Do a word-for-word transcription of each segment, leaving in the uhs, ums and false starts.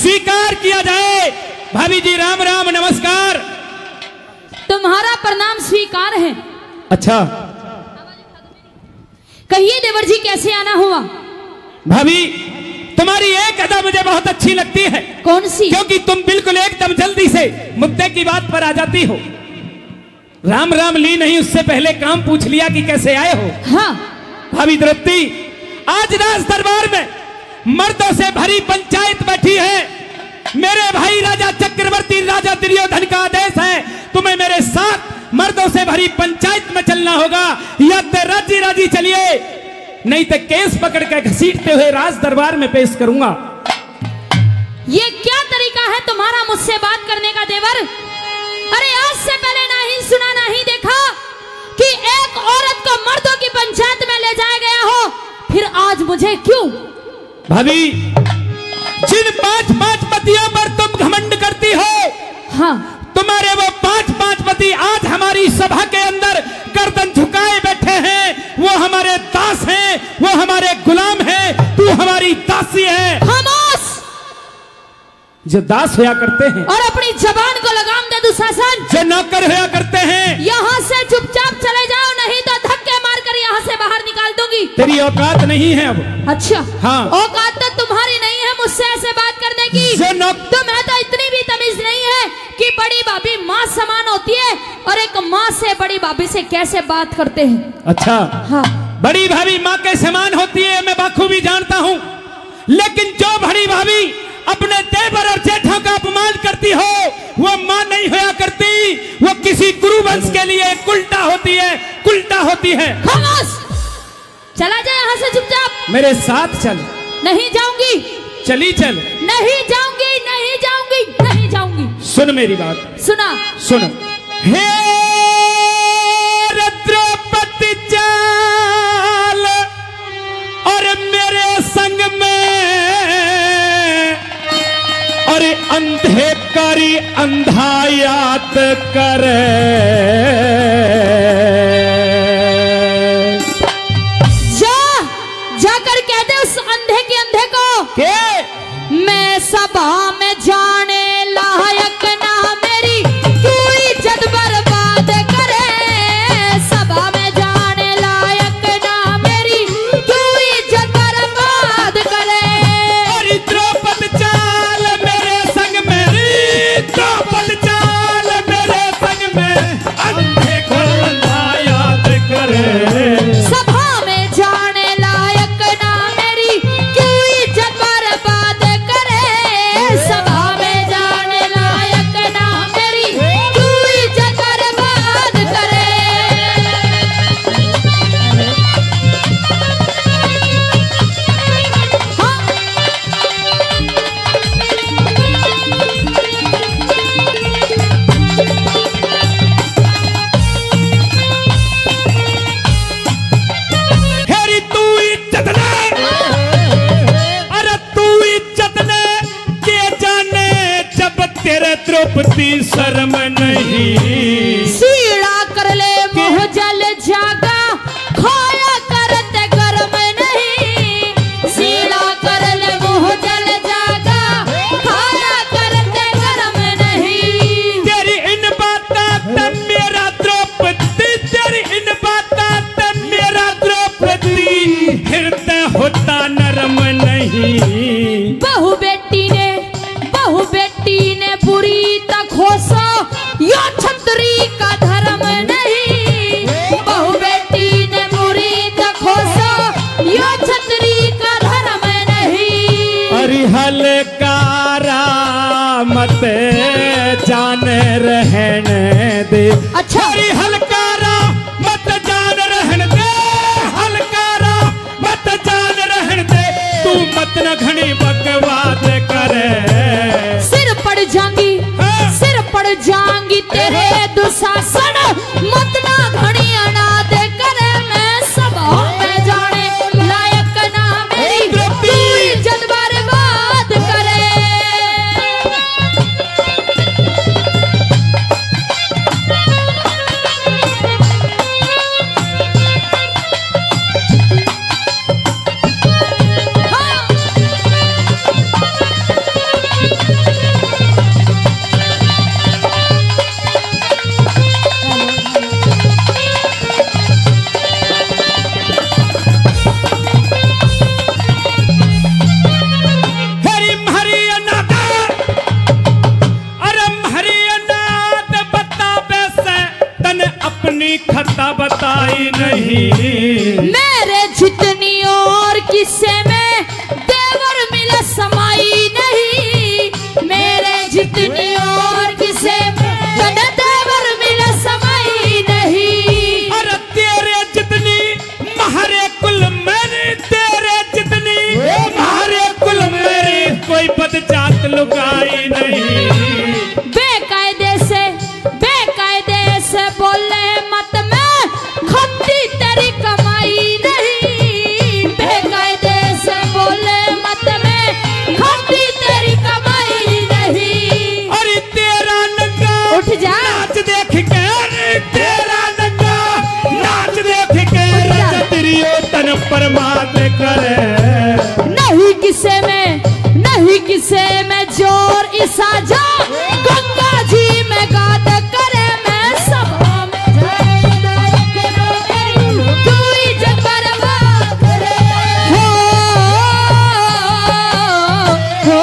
स्वीकार किया जाए। भाभी जी राम राम नमस्कार। तुम्हारा प्रणाम स्वीकार है। अच्छा कहिए देवर जी कैसे आना हुआ? भाभी तुम्हारी एक अदा मुझे बहुत अच्छी लगती है। कौन सी? क्योंकि तुम बिल्कुल एकदम जल्दी से मुद्दे की बात पर आ जाती हो। राम राम ली नहीं, उससे पहले काम पूछ लिया कि कैसे आए हो। हाँ भाभी द्रौपदी, आज राज दरबार में मर्दों से भरी पंचायत बैठी है। मेरे भाई राजा चक्रवर्ती राजा दुर्योधन का आदेश है, तुम्हें मेरे साथ मर्दों से भरी पंचायत में चलना होगा, या तो राजी राजी चलिए, नहीं तो केस पकड़ कर घसीटते हुए राज दरबार में पेश करूंगा। ये क्या तरीका है तुम्हारा मुझसे बात करने का देवर? अरे आज से पहले नहीं सुना नहीं देखा कि एक औरत को मर्दों की पंचायत में ले जाया गया हो, फिर आज मुझे क्यों? भाभी जिन पांच पांच पतियों पर तुम घमंड करती हो, हाँ तुम्हारे वो पांच पांच पति आज हमारी सभा के अंदर गर्दन झुकाए बैठे हैं। वो हमारे दास हैं, वो हमारे गुलाम हैं, तू हमारी दासी है। खामोश! जो दास होया करते हैं और अपनी जबान को लगाम दे दुशासन। जो नौकर होया करते हैं, यहाँ से चुपचाप चले जाओ, नहीं तो धक्के मारकर यहाँ से बाहर निकाल दूंगी। तेरी औकात नहीं है अब। अच्छा हाँ। औकात तो तुम्हारी नहीं है मुझसे ऐसे बात करने की। जो नौ... तुम्हें तो इतनी भी तमीज नहीं है कि बड़ी भाभी माँ समान होती है और एक माँ से बड़ी भाभी से कैसे बात करते हैं। अच्छा हाँ। बड़ी भाभी माँ के समान होती है, मैं बाखूबी जानता हूँ, लेकिन जो बड़ी भाभी अपने देवर और जेठों का अपमान करती हो, वो माँ नहीं होया करती, वो किसी कुरुवंश के लिए उल्टा होती है, उल्टा होती है। खामोश! चला जाए यहाँ से चुपचाप। मेरे साथ चल। नहीं जाऊंगी। चली चल। नहीं जाऊंगी, नहीं जाऊंगी, नहीं जाऊंगी। सुन मेरी बात। सुना। सुन। हे द्रौपदी चाल और मेरे संग में, और अंधे करी अंधायात करे, जा जाकर कह दे उस अंधे के अंधे को के मैं सभा में जाने लायक ना मेरी कोई इज्जत बर्बाद करे। सभा में जाने लायक ना मेरी कोई इज्जत बर्बाद करे। और द्रौपदी चाल मेरे संग में, द्रौपदी चाल मेरे संग में, अंधे को अंधायात करे। सभा में जाने लायक ना मेरी कोई इज्जत बर्बाद करे। सभा में जाने लायक ना मेरी कोई इज्जत बर्बाद करे। हाँ। हेरी तू इज्जत ने, अरे तू इज्जत ने के जाने, जब तेरे द्रौपदी शर्म नहीं। सीड़ा कर ले मुँह जल जागा, खाया करते गर्म नहीं। सीड़ा कर ले मुँह जल जागा, खाया करते गर्म नहीं। तेरी इन बातों ते मेरा द्रौपदी, तेरी इन बातों ते मेरा द्रौपदी, हृदय होता नरम नहीं। बहू बेटी ने बहू बेटी ने बुरी तखोसा, यो छतरी का धर्म नहीं। बहू बेटी ने बुरी तखोसा, यो छतरी का धर्म नहीं। अरे हलकारा मत जान रहने दे। अच्छा। अरे हलकारा मत जान रहने दे, हलकारा मत जान रहने दे, तू मत न घनी बकवास करे। सिर पड़ जाएंगी, सिर पड़ जाएंगी तेरे दुशासन, मत ना घड़ी अनाद करे। मैं सभा में जाने लायक ना मेरी कोई इज्जत बर्बाद करे। नहीं। मेरे जितनी और किस्से में देवर मिले समाई नहीं। मेरे जितनी और किस्से में देवर मिले समाई नहीं। अरे तेरे जितनी महारे कुल मेरी, तेरे जितनी महारे कुल मेरी, कोई बदजात लुगाई नहीं। बेकायदे से बेकायदे से बोले मत, मैं खपती तेरी कमाई नहीं। बेकायदे से बोले मत, मैं खपती तेरी कमाई नहीं। अरे तेरा नंगा उठ जा। नाच देख के, अरे तेरा नंगा नाच देख के रजतिरियो तन परमात करे। नहीं किसे में नहीं किसे में जोर इसा जा, गंगा जी में गाद करे मैं सभा में कोई जग बर्बाद करे। हो हो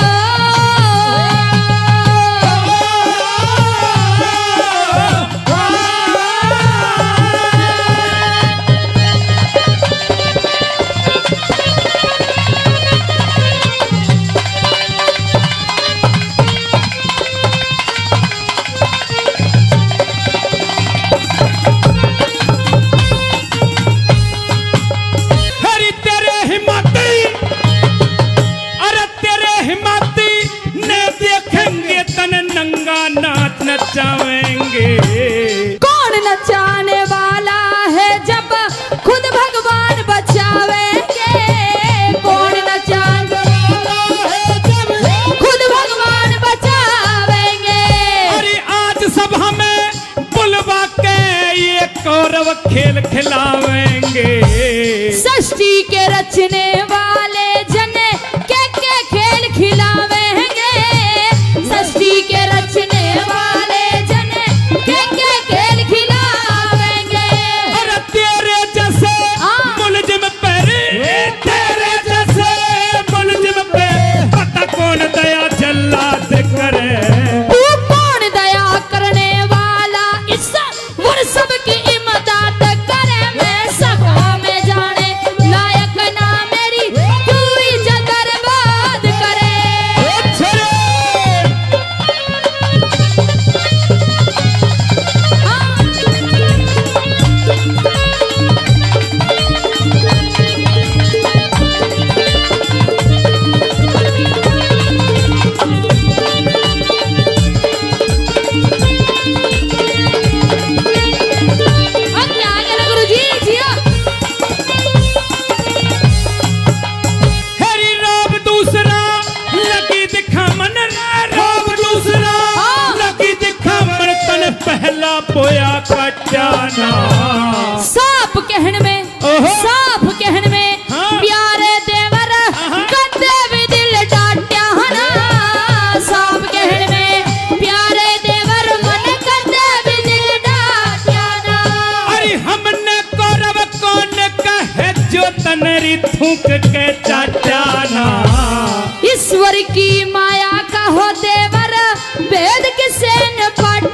हरी तेरे हिम्मती, अरे तेरे हिम्मती ने देखेंगे तन नंगा नाच नचावेंगे। कौन नचाने वाला है जब खुद भगवान बचावेंगे। कौन नचाने वाला है जब खुद भगवान बचावेंगे। अरे आज सभा में बुलवा के ये कौरव खेल खिलावेंगे। सृष्टि के रचने वाले जने के के खेल खिलावेंगे। सृष्टि के रचने वाले जने के के खेल खिलावेंगे। अरे तेरे जैसे मुलजिम पे, तेरे जैसे मुलजिम पे पता कौन दया जल्लाद करे। तू कौन दया करने वाला, इस वो सब की इमदाद करे। मैं सभा में जाने लायक ना मेरी, तू इज्जत बर्बाद करे। अब क्या करें गुरुजी, जियो। हरी रोब दूसरा लगी दिखा मन रे, रोब दूसरा लगी दिखा मन तन पहला पोया कटाना। साफ कहन में ओहो। साफ कहन में हाँ। प्यारे देवर गंदे भी दिल डांट्या ना। साफ कहन में प्यारे देवर मन गंदे भी दिल डांट्या ना। अरे हमने कौरव कौन कहे जो तनरी थूक के चाटाना। ईश्वर की माया का हो देवर, वेद किसे न पढ़